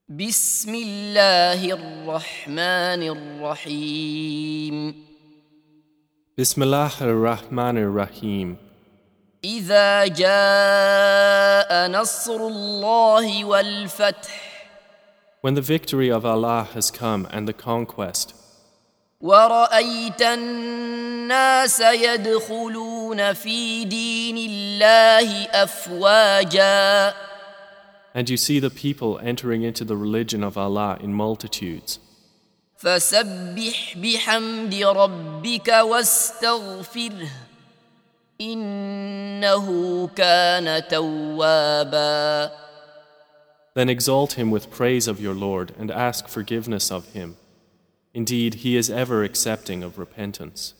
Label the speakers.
Speaker 1: بسم الله الرحمن الرحيم
Speaker 2: Bismillah ar-Rahman ar-Rahim.
Speaker 1: إذا جاء نصر الله والفتح
Speaker 2: When the victory of Allah has come and the conquest,
Speaker 1: ورأيت الناس يدخلون في دين الله أفواجا
Speaker 2: and you see the people entering into the religion of Allah in multitudes,
Speaker 1: فسبح بحمد ربك واستغفره إنه كان توابا.
Speaker 2: then exalt him with praise of your Lord and ask forgiveness of him. Indeed, he is ever accepting of repentance.